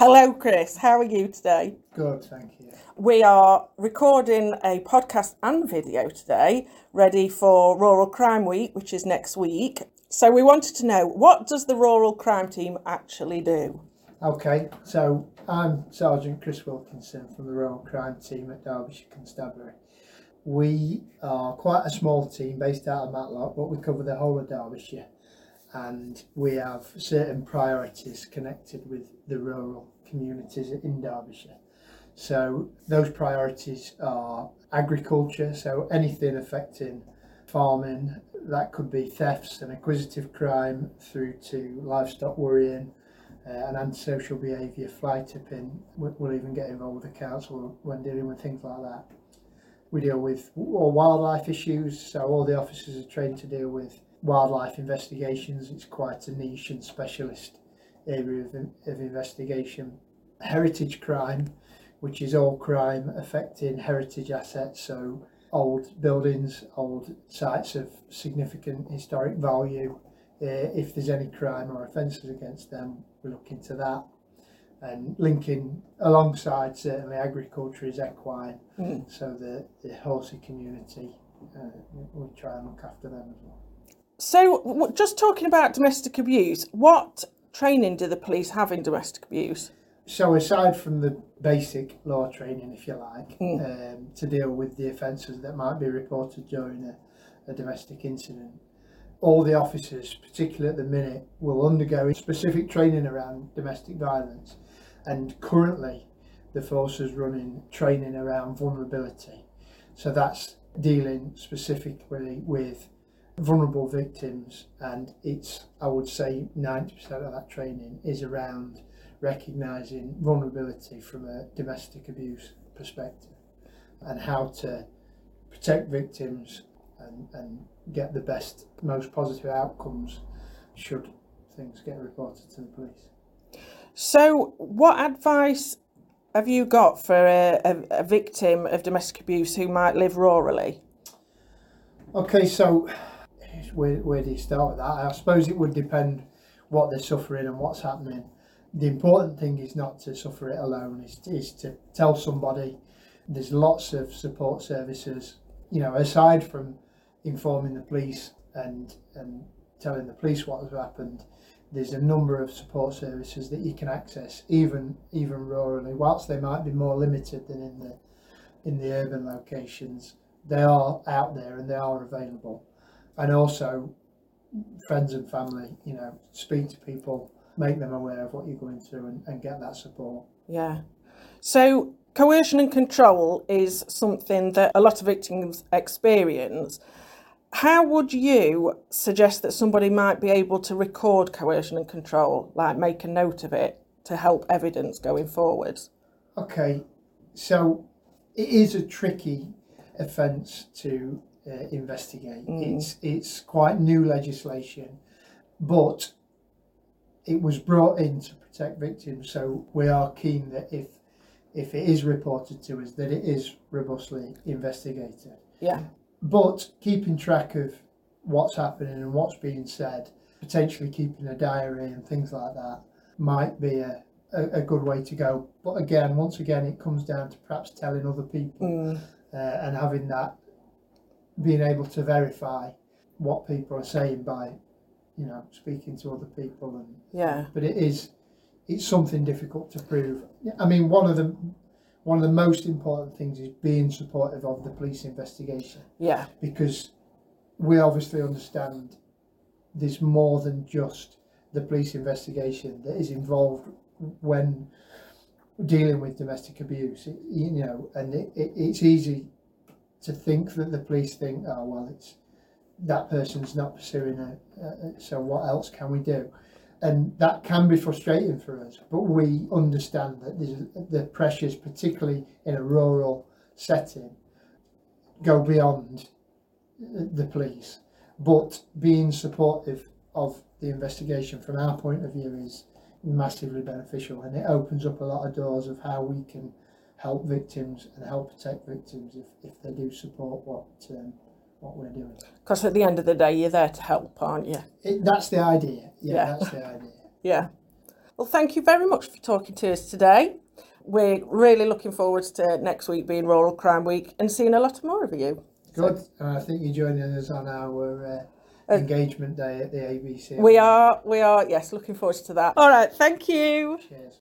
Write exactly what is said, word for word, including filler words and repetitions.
Hello, Chris. How are you today? Good, thank you. We are recording a podcast and video today, ready for Rural Crime Week, which is next week. So we wanted to know, what does the Rural Crime Team actually do? Okay, so I'm Sergeant Chris Wilkinson from the Rural Crime Team at Derbyshire Constabulary. We are quite a small team based out of Matlock, but we cover the whole of Derbyshire, and we have certain priorities connected with the rural communities in Derbyshire. So those priorities are agriculture, so anything affecting farming, that could be thefts and acquisitive crime through to livestock worrying uh, and antisocial behaviour, fly tipping. We'll even get involved with the council when dealing with things like that. We deal with all wildlife issues, so all the officers are trained to deal with wildlife investigations. It's quite a niche and specialist area of, of investigation. Heritage crime, which is all crime affecting heritage assets, so old buildings, old sites of significant historic value. Uh, if there's any crime or offences against them, we look into that. And linking alongside certainly agriculture is equine, mm. so the, the horsey community, uh, we try and look after them as well. So just talking about domestic abuse, what training do the police have in domestic abuse? So aside from the basic law training, if you like, mm. um, to deal with the offences that might be reported during a, a domestic incident, all the officers, particularly at the minute, will undergo specific training around domestic violence. And currently the force is running training around vulnerability. So that's dealing specifically with vulnerable victims, and it's, I would say, ninety percent of that training is around recognising vulnerability from a domestic abuse perspective and how to protect victims and, and get the best, most positive outcomes should things get reported to the police. So what advice have you got for a, a, a victim of domestic abuse who might live rurally? Okay, so where, where do you start with that? I suppose it would depend what they're suffering and what's happening. The important thing is not to suffer it alone, is, is to tell somebody. There's lots of support services, you know, aside from informing the police and, and telling the police what has happened. There's a number of support services that you can access, even even rurally. Whilst they might be more limited than in the in the urban locations, they are out there and they are available. And also, friends and family, you know, speak to people, make them aware of what you're going through, and, and get that support. Yeah. So coercion and control is something that a lot of victims experience. How would you suggest that somebody might be able to record coercion and control, like make a note of it to help evidence going forward? Okay, so it is a tricky offence to uh, investigate. Mm. It's it's quite new legislation, but it was brought in to protect victims. So we are keen that if if it is reported to us, that it is robustly investigated. Yeah. But keeping track of what's happening and what's being said, potentially keeping a diary and things like that, might be a, a, a good way to go. But again, once again, it comes down to perhaps telling other people mm. uh, and having that, being able to verify what people are saying by, you know, speaking to other people. And yeah. But it is, it's something difficult to prove. I mean, one of the One of the most important things is being supportive of the police investigation. Yeah. Because we obviously understand there's more than just the police investigation that is involved when dealing with domestic abuse. It, you know, and it, it, it's easy to think that the police think, oh well, it's that person's not pursuing it, uh, so what else can we do? And that can be frustrating for us, but we understand that the pressures, particularly in a rural setting, go beyond the police. But being supportive of the investigation from our point of view is massively beneficial, and it opens up a lot of doors of how we can help victims and help protect victims if, if they do support what um, what we're doing. Because at the end of the day, you're there to help, aren't you? It, that's the idea. Yeah, yeah. That's the idea. Yeah. Well, thank you very much for talking to us today. We're really looking forward to next week being Rural Crime Week and seeing a lot more of you. Good. So, and I think you're joining us on our uh, engagement day at the A B C. We are, we are, yes, looking forward to that. All right, thank you. Cheers.